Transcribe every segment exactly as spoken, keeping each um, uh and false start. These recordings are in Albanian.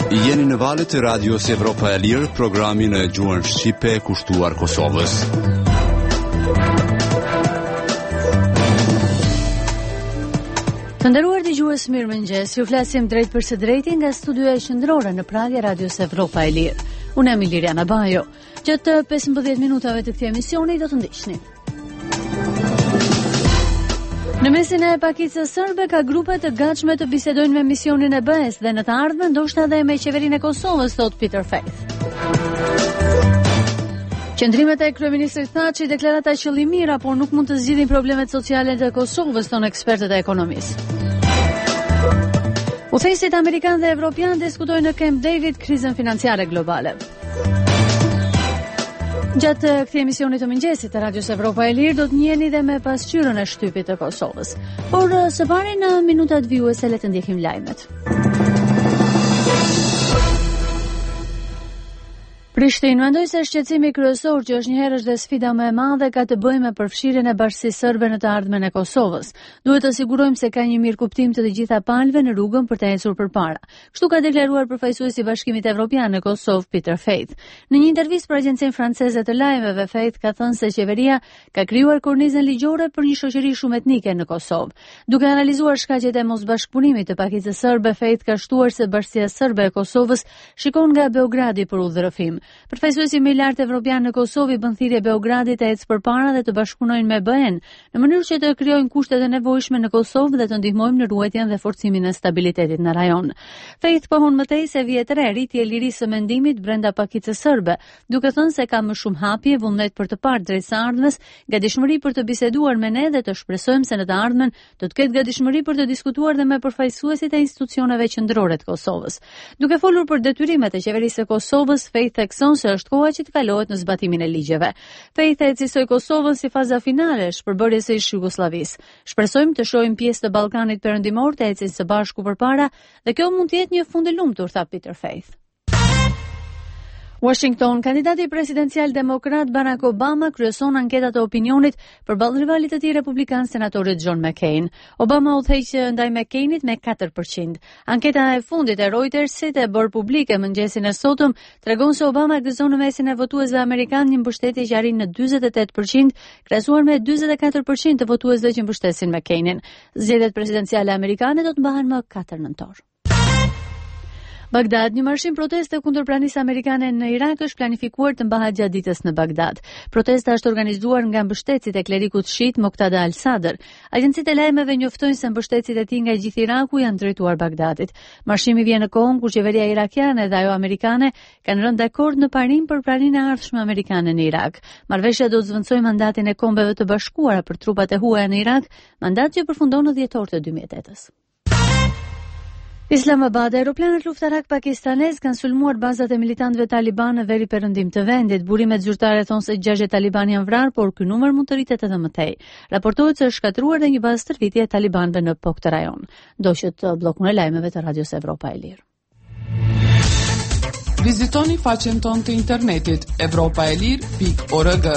Jeni në valët e radios Evropa e Lirë, programin e gjuhën shqipe kushtuar Kosovës. Të nderuar dëgjues, mirëmëngjes. Ju flasim drejt për së drejti nga studioja qendrore në prallje radios Evropa e Lirë. Unë jam Liriana Bajo. Gjatë pesëmbëdhjetë minutave të këtij emisioni do të ndiqni. Në mesin e pakicës sërbe ka grupe të gatshme të bisedojnë me misionin e B E-s dhe në të ardhmen ndoshta edhe me qeverinë e Kosovës, thot Peter Faith. Qëndrimet e kryeministrit Thaçi deklarata qëllimira, por nuk mund të zgjidhin problemet sociale të Kosovës, thonë ekspertët e ekonomisë. Udhëheqësit amerikan dhe evropian diskutojnë në Camp David krizën financiare globale. Gjatë këtij emisioni të mëngjesit të Radios Evropa e Lirë do të njiheni dhe me pasqyrën e shtypit të Kosovës. Por së pari në minutat vijuese le të ndjekim lajmet. Prishtinë mendoj se shqetësimi kryesor që është njëherë dhe sfida më e madhe ka të bëjë me përfshirjen e bashkisë serbe në të ardhmen e Kosovës. Duhet të sigurojmë se ka një mirëkuptim të të gjitha palëve në rrugën për të ecur përpara. Kështu ka deklaruar përfaqësuesi i Bashkimit Evropian në Kosovë, Peter Faith. Në një intervistë për agjencinë franceze të lajmeve, Faith ka thënë se qeveria ka krijuar kornizën ligjore për një shoqëri shumë etnike në Kosovë. Duke analizuar shkaqjet e mosbashkëpunimit të pakicës serbe, Faith ka shtuar se bashkia serbe e Kosovës shikon nga Beogradi për udhërrëfim. Përfaqësuesi më i lartë evropian në Kosovë bën thirrje Beogradit të ecë përpara dhe të bashkëpunojnë me B E-n në mënyrë që të krijojnë kushtet e nevojshme në Kosovë dhe të ndihmojmë në ruajtjen dhe forcimin e stabilitetit në rajon. Faith pohon mëtej se vjet re rritje e lirisë së mendimit brenda pakicës serbe, duke thënë se ka më shumë hapje vullnet për të parë drejt së ardhmes, gatishmëri për të biseduar me ne dhe të shpresojmë se në të ardhmen do të ketë gatishmëri për të diskutuar dhe me përfaqësuesit e institucioneve qendrore të Kosovës. Duke folur për detyrimet e qeverisë së Kosovës, Faith se është koha që të kalohet në zbatimin e ligjeve. Faith e cilësoi Kosovën si faza finale e shpërbërjes së ish-Jugosllavisë. Shpresojmë të shohim pjesë të Ballkanit Perëndimor të ecin së bashku përpara dhe kjo mund të jetë një fund i lumtur, tha Peter Faith. Washington, kandidati presidencial demokrat Barack Obama kryeson anketat e opinionit përballë rivalit të tij republikan senatorit John McCain. Obama udhëheq ndaj McCainit me katër përqind. Anketa e fundit e Reutersit e bërë publike mëngjesin e sotëm tregon se Obama gëzon në mesin e votuesve amerikan një mbështetje që arrin në dyzet e tetë përqind, krahasuar me dyzet e katër përqind të votuesve që mbështesin McCainin. Zgjedhjet presidenciale amerikane do të mbahen më katër nëntor. Bagdad, një marshim proteste kundër pranisë amerikane në Irak është planifikuar të mbahet gjatë ditës në Bagdad. Protesta është organizuar nga mbështetësit e klerikut shit Moqtada al-Sadr. Agjencitë e lajmeve njoftojnë se mbështetësit e tij nga gjithë Iraku janë drejtuar Bagdadit. Marshimi vjen në kohën kur qeveria irakiane dhe ajo amerikane kanë rënë dakord në parim për praninë e ardhshme amerikane në Irak. Marrëveshja do të zvendësojë mandatin e Kombeve të Bashkuara për trupat e huaja në Irak, mandat që përfundon në dhjetor të dy mijë e tetës. Islamabad, aeroplanet luftarak pakistanez kanë sulmuar bazat e militantëve taliban në veri perëndim të vendit. Burimet zyrtare thonë se gjashtë taliban janë vrarë, por ky numër mund të rritet edhe më tej. Raportohet se është shkatruar edhe një bazë stërvitje e talibanëve në Poktë rajon. Ndoqët bllokun e lajmeve të Radios Evropa e Lirë. Vizitoni faqen tonë të internetit evropa e lirë pikë org.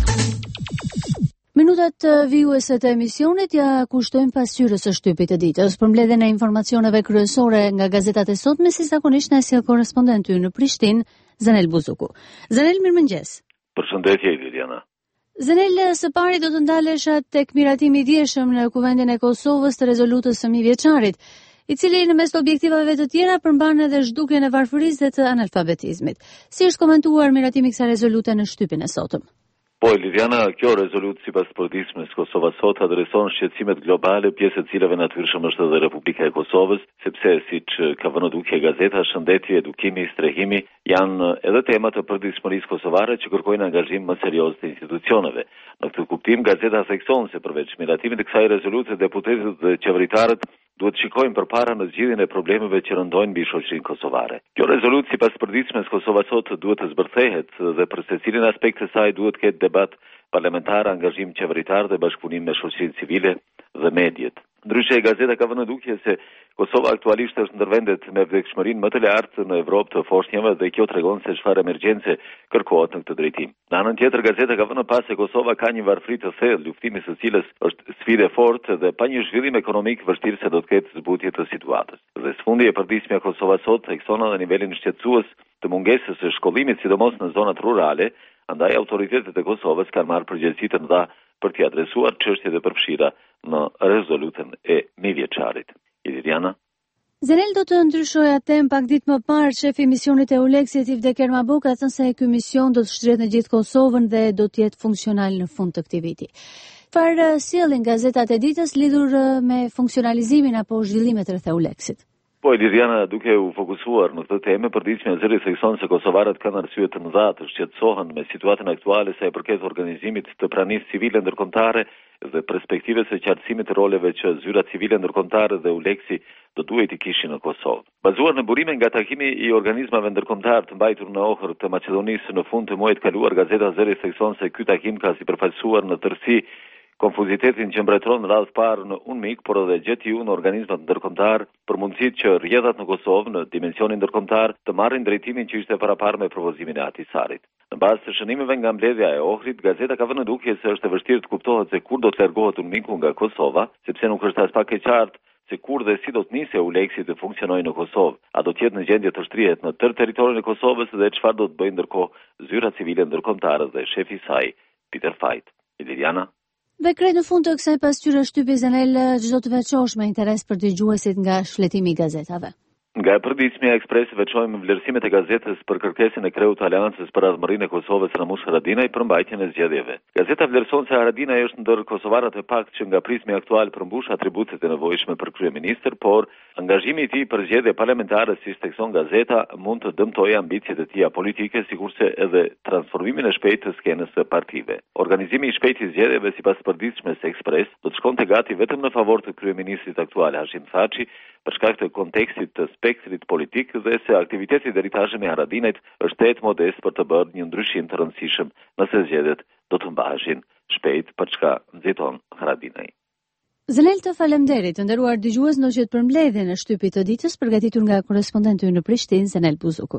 Minutat vijuese të emisionit ja kushtojmë pasqyrës së shtypit të ditës. Për mbledhjen e informacioneve kryesore nga gazetat e sotme, si zakonisht na sjell korrespondenti në Prishtinë, Zanel Buzuku. Zanel, mirëmëngjes. Përshëndetje, Liliana. Zanel, së pari do të ndalesha tek miratimi i dieshëm në Kuvendin e Kosovës të rezolutës së mijëvjeçarit, i cili në mes të objektivave të tjera përmban edhe zhdukjen e varfërisë dhe të analfabetizmit. Si është komentuar miratimi i kësaj rezolute në shtypin e sotëm? Po, Liliana, kjo rezolutë sipas përditshmëris Kosova sot adreson shqetësimet globale, pjesë e cilave natyrshëm është edhe Republika e Kosovës, sepse siç ka vënë dukje gazeta, shëndeti, edukimi, strehimi janë edhe tema të përditshmërisë kosovare që kërkojnë angazhim më serioz të institucioneve. Në këtë kuptim, gazeta thekson se përveç miratimit të kësaj rezolute, deputetët dhe qeveritarët duhet shikojmë përpara në zgjidhjen e problemeve që rëndojnë mbi shoqërinë kosovare. Kjo rezolutë sipas përditshmëris Kosova sot duhet të zbërthehet dhe për secilin aspekt të saj duhet të ketë debat parlamentar, angazhim qeveritar dhe bashkëpunim me shoqërinë civile dhe mediat. Ndryshe, gazeta ka vënë dukje se Kosova aktualisht është ndër vendet me vdekshmërinë më të lartë në Evropë të foshnjave dhe kjo tregon se çfarë emergjence kërkohet në këtë drejtim. Në anën tjetër, gazeta ka vënë pas se Kosova ka një varfëri të thellë, luftimi së cilës është sfidë e fortë dhe pa një zhvillim ekonomik vështirë se do të ketë zbutje të situatës. Dhe sfundi e përditshmja e Kosovës sot thekson edhe nivelin shqetësues të mungesës së shkollimit, sidomos në zonat rurale, andaj autoritetet e Kosovës kanë marrë përgjegjësi të mëdha për t'i adresuar çështjet e përfshira në rezolutën e mijëvjeçarit. Iliriana. Zenel do të ndryshojë atë pak ditë më parë, shefi i misionit e Euleksit Ivdeker Mabo ka thënë se ky mision do të shtret në gjithë Kosovën dhe do të jetë funksional në fund të këtij viti. Çfarë sjellin gazetat e ditës lidhur me funksionalizimin apo zhvillimet rreth Euleksit? Po, Iliriana, duke u fokusuar në këtë temë, përditshmja e zërit thekson se kosovarët kanë arsye të mëdha të shqetësohen me situatën aktuale sa i përket organizimit të pranisë civile ndërkombëtare dhe perspektivës së qartësimit të roleve që zyrat civile ndërkombëtare dhe Euleksi do duhet i kishin në Kosovë. Bazuar në burime nga takimi i organizmave ndërkombëtar të mbajtur në Ohër të Maqedonisë në fund të muajit kaluar, gazeta Zëri thekson se ky takim ka sipërfaqësuar në tërësi konfuzitetin që mbretëron në radhë parë në U N M I K, por edhe G T U në organizmat ndërkombëtar për mundësitë që rrjedhat në Kosovë në dimensionin ndërkombëtar të marrin drejtimin që ishte paraparë me propozimin e Ahtisarit. Në bazë të shënimeve nga mbledhja e Ohrit, gazeta ka vënë në dukje se është e vështirë të kuptohet se kur do të largohet U N M I K-u nga Kosova, sepse nuk është as pak e qartë se kur dhe si do të nisë Euleksi të funksionojë në Kosovë. A do të jetë në gjendje të shtrihet në tërë territorin e Kosovës dhe çfarë do të bëjnë ndërkohë zyrat civile ndërkombëtare dhe shefi i saj, Peter Fajt. Iliriana. Dhe krejt në fund të kësaj pasqyre shtypi Zenel, çdo të veçosh me interes për dëgjuesit nga shfletimi i gazetave. Nga e përditshmja e Ekspres veçojmë vlerësimet e gazetës për kërkesën e kreut të Aleancës për Azmërinë e Kosovës Ramush Haradinaj për mbajtjen e zgjedhjeve. Gazeta vlerëson se Haradinaj është ndër kosovarët e paktë që nga prizmi aktual përmbush atributet e nevojshme për kryeministër, por angazhimi i tij për zgjedhje parlamentare, siç thekson gazeta, mund të dëmtojë ambicjet e tija politike, sikurse edhe transformimin e shpejtë të skenës së partive. Organizimi i shpejtë i zgjedhjeve sipas përditshmes së Ekspres do të shkonte gati vetëm në favor të kryeministrit aktual Hashim Thaçi, për shkak të kontekstit të spektrit politik dhe se aktiviteti deritazhëm i Haradinajt është tetë modest për të bërë një ndryshim të rëndësishëm nëse zgjedhjet do të mbaheshin shpejt, për çka nxiton Haradinaj. Zenel, të faleminderit, të nderuar dëgjues, ndoqët për mbledhjen e shtypit të ditës përgatitur nga korrespondenti në Prishtinë, Zenel Buzuku.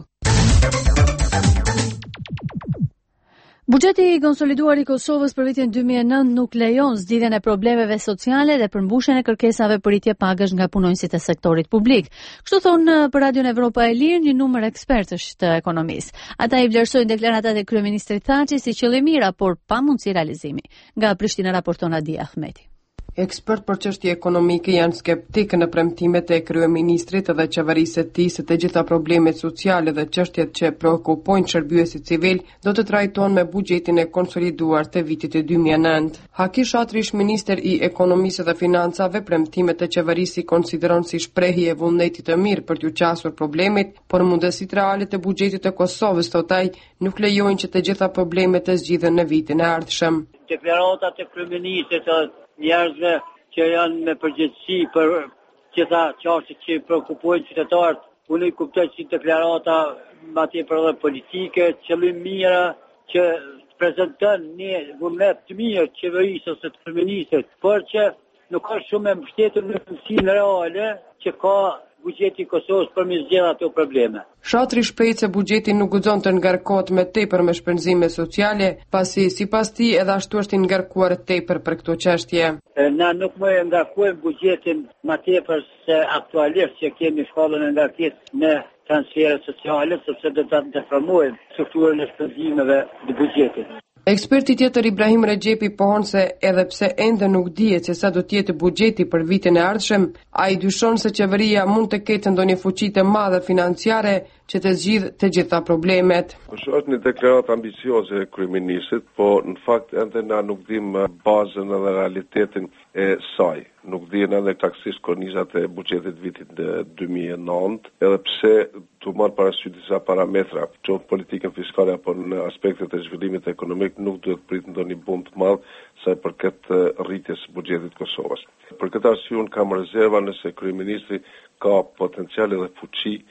Buxheti i konsoliduar i Kosovës për vitin dy mijë e nëntë nuk lejon zgjidhjen e problemeve sociale dhe përmbushjen e kërkesave për rritje pagash nga punonjësit e sektorit publik. Kështu thonë për Radion Evropa e Lirë një numër ekspertësh të ekonomisë. Ata i vlerësojnë deklaratat e kryeministrit Thaçi si qëllimira, por pa mundësi realizimi. Nga Prishtina raporton Adi Ahmeti. Ekspert për çështje ekonomike janë skeptikë në premtimet e kryeministrit dhe qeverisë së tij se të gjitha problemet sociale dhe çështjet që preokupojnë shërbyesit civil do të trajtohen me buxhetin e konsoliduar të vitit të dy mijë e nëntë. Haki Shatri, ish ministër i ekonomisë dhe financave, premtimet e qeverisë konsideron si shprehje e vullnetit të mirë për t'u qasur problemit, por mundësitë reale të buxhetit të Kosovës, thotaj, nuk lejojnë që të gjitha problemet të zgjidhen në vitin e ardhshëm. Deklaratat e kryeministrit njerëzve që janë me përgjegjësi për gjitha çështjet që preokupojnë qytetarët, unë i kuptoj si deklarata madje për edhe politike, qëllim mira që prezanton një vullnet të mirë qeverisë ose të kryeministrit, por që nuk ka shumë e mbështetur në fundësinë reale që ka buxheti i Kosovës për me zgjedhë ato probleme. Shatri shpreh se buxheti nuk guxon të ngarkohet më tepër me shpenzime sociale, pasi sipas tij edhe ashtu është i ngarkuar tepër për këtë çështje. Na nuk më ngarkojmë buxhetin më tepër se aktualisht që kemi shkallën e ngarkesë në transfere sociale, sepse do ta deformojmë strukturën e shpenzimeve të buxhetit. Eksperti tjetër Ibrahim Rexhepi pohon se edhe pse ende nuk dihet se sa do të jetë buxheti për vitin e ardhshëm, ai dyshon se qeveria mund të ketë ndonjë fuqi të madhe financiare që të zgjidhë të gjitha problemet. Është një deklaratë ambicioze e kryeministrit, po në fakt ende na nuk dim bazën edhe realitetin e saj. Nuk dihen edhe saktësisht kornizat e buxhetit vitit dy mijë e nëntë, edhe pse tu marr parasysh disa parametra, që në politikën fiskale apo në aspektet e zhvillimit ekonomik nuk duhet prit ndonjë bum të madh sa i përket rritjes së buxhetit të Kosovës. Për këtë arsye un kam rezerva nëse kryeministri ka potencial edhe fuqi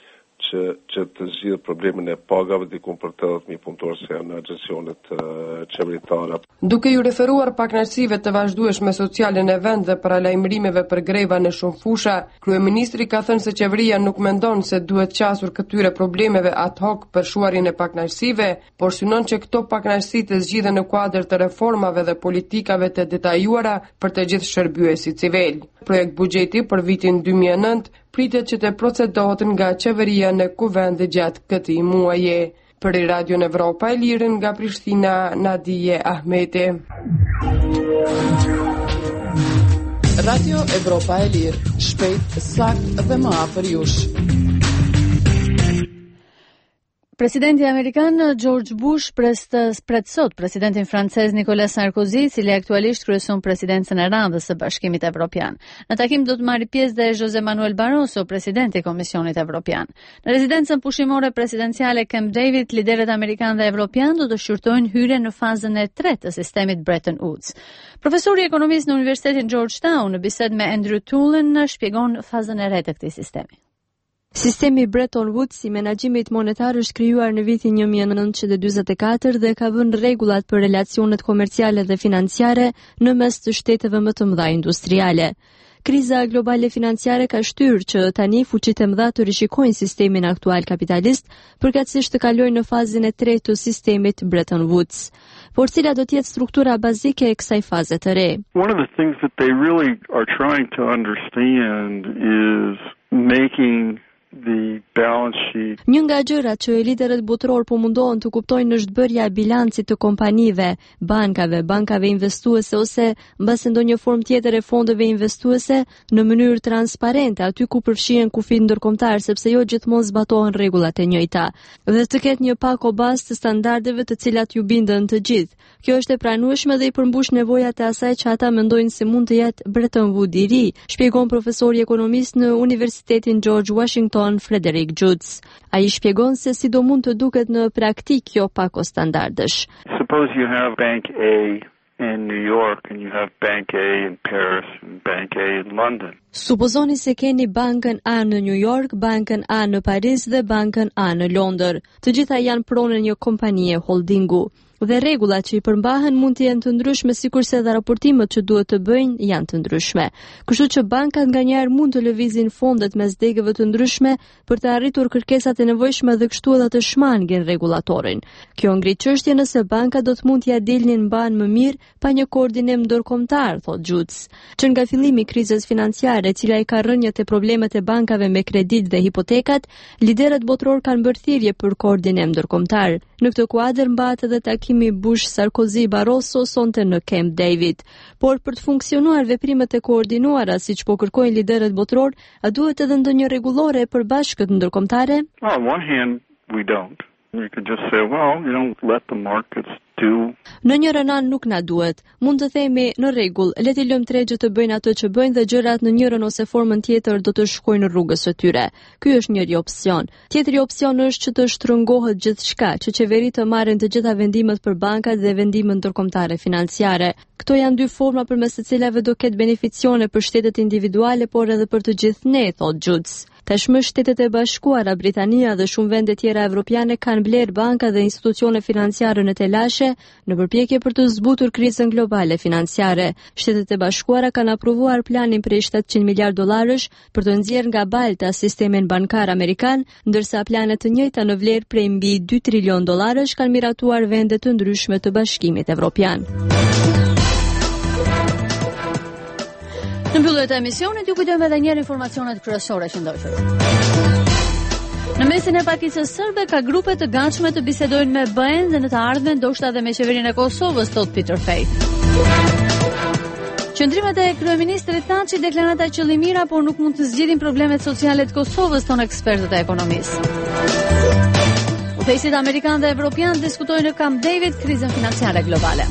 që, që të zgjidhë problemin e pagave diku për tetëdhjetë mijë punëtorë që janë në agjencionet uh, qeveritare. Duke ju referuar pakënaqësive të vazhdueshme sociale në vend dhe për lajmërimeve për greva në shumë fusha, kryeministri ka thënë se qeveria nuk mendon se duhet qasur këtyre problemeve ad hoc për shuarin e pakënaqësive, por synon që këto pakënaqësi të zgjidhen në kuadër të reformave dhe politikave të detajuara për të gjithë shërbyesit civil. Projekt buxheti për vitin dy mijë e nëntë pritet që të procedohet nga qeveria në kuvend gjatë këtij muaji. Për Radio Evropa e Lirë nga Prishtina, Nadije Ahmeti. Radio Evropa e Lirë, shpejt, sakt dhe më afër jush. Presidenti amerikan George Bush pret sot presidentin francez Nicolas Sarkozy, i cili aktualisht kryeson presidencën e radhës së Bashkimit Evropian. Në takim do të marrë pjesë dhe José Manuel Barroso, presidenti i Komisionit Evropian. Në rezidencën pushimore presidenciale Camp David, liderët amerikan dhe evropian do të shqyrtojnë hyrjen në fazën e tretë të sistemit Bretton Woods. Profesori i ekonomisë në Universitetin Georgetown, në bisedë me Andrew Tulin, shpjegon fazën e re të këtij sistemi. Sistemi Bretton Woods i menaxhimit monetar është krijuar në vitin një mijë e nëntëqind e dyzet e katër dhe ka vënë rregullat për relacionet komerciale dhe financiare në mes të shteteve më të mëdha industriale. Kriza globale financiare ka shtyrë që tani fuqitë e mëdha të rishikojnë sistemin aktual kapitalist, përkatësisht të kalojnë në fazën e tretë të sistemit Bretton Woods. Por cila do të jetë struktura bazike e kësaj faze të re? One of the things that they really are trying to understand is making the balance sheet. Një nga gjërat që liderët botëror po mundohen të kuptojnë është bërja e bilancit të kompanive, bankave, bankave investuese ose mbas ndonjë formë tjetër e fondeve investuese në mënyrë transparente, aty ku përfshihen kufit ndërkombëtar, sepse jo gjithmonë zbatohen rregullat e njëjta. Dhe të ketë një pako bazë të standardeve të cilat ju bindën të gjithë. Kjo është e pranueshme dhe i përmbush nevojat e asaj që ata mendojnë se mund të jetë Bretton Woods i ri, shpjegon profesori ekonomist në Universitetin George Washington Frederick Jutz. Ai shpjegon se si do mund të duket në praktik kjo pako standardesh. Suppose you have Bank A in New York and you have Bank A in Paris and Bank A in London. Supozoni se keni bankën A në New York, bankën A në Paris dhe bankën A në Londër. Të gjitha janë pronë një kompanie holdingu. Dhe rregullat që i përmbahen mund të jenë të ndryshme, sikurse edhe raportimet që duhet të bëjnë janë të ndryshme. Kështu që bankat nganjëherë mund të lëvizin fondet mes degëve të ndryshme për të arritur kërkesat e nevojshme dhe kështu edhe të shmangin rregullatorin. Kjo ngrit çështje nëse bankat do të mund t'ia dilnin mban më mirë pa një koordinim ndërkombëtar, thot Jutz. Që nga fillimi i krizës financiare, e cila i ka rënjët e problemet e bankave me kredit dhe hipotekat, liderët botëror kanë bërë thirrje për koordinim ndërkombëtar. Në këtë kuadër mbahet edhe takimi Bush Sarkozy Barroso sonte në Camp David. Por për të funksionuar veprimet e koordinuara siç po kërkojnë liderët botëror, a duhet edhe ndonjë rregullore e përbashkët ndërkombëtare? On one hand, we don't. We could just say, well, you know, let the markets do. Në një rënan nuk na duhet. Mund të themi në rregull, le t'i lëmë tregjet të bëjnë ato që bëjnë dhe gjërat në njërin ose formën tjetër do të shkojnë në rrugës së tyre. Ky është njëri opsion. Tjetri opsion është që të shtrëngohet gjithçka, që qeveritë të marrin të gjitha vendimet për bankat dhe vendimet ndërkombëtare financiare. Këto janë dy forma përmes të cilave do ketë beneficione për shtetet individuale, por edhe për të gjithë ne, thot Jutz. Tashmë Shtetet e Bashkuara, Britania dhe shumë vende tjera evropiane kanë blerë banka dhe institucione financiare në telashe në përpjekje për të zbutur krizën globale financiare. Shtetet e Bashkuara kanë aprovuar planin prej shtatëqind miliardë dollarësh për të nxjerrë nga balta sistemin bankar amerikan, ndërsa planet të njëjta në vlerë prej mbi dy trilion dollarësh kanë miratuar vende të ndryshme të Bashkimit Evropian. Në mbyllje të emisionit ju kujtojmë edhe një herë informacionet kryesore që ndodhin. Në mesin e Pakisë Serbe ka grupe të gatshme të bisedojnë me B E N dhe në të ardhmen ndoshta edhe me qeverinë e Kosovës, thot Peter Faith. Qëndrimet e kryeministrit Thaçi deklarata qëllimira, por nuk mund të zgjidhin problemet sociale të Kosovës, thon ekspertët e ekonomisë. Udhëheqësit amerikan dhe evropian diskutojnë në Camp David krizën financiare globale.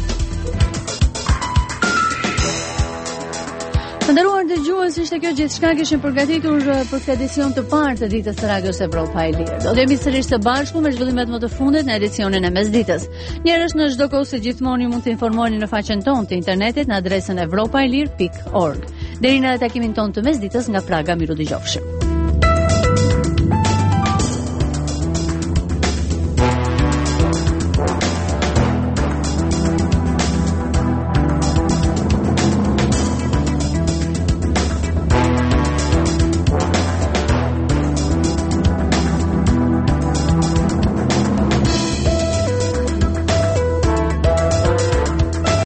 Të nderuar dëgjues, ishte kjo gjithçka kishim përgatitur për këtë edicion të parë të ditës së Radios Evropa e Lirë. Do të jemi sërish së bashku me zhvillimet më të fundit në edicionin e mesditës. Njerëz në çdo kohë si gjithmonë ju mund të informoheni në faqen tonë të internetit në adresën evropaelir pikë org. Deri në takimin tonë të mesditës nga Praga, miru dëgjofshim.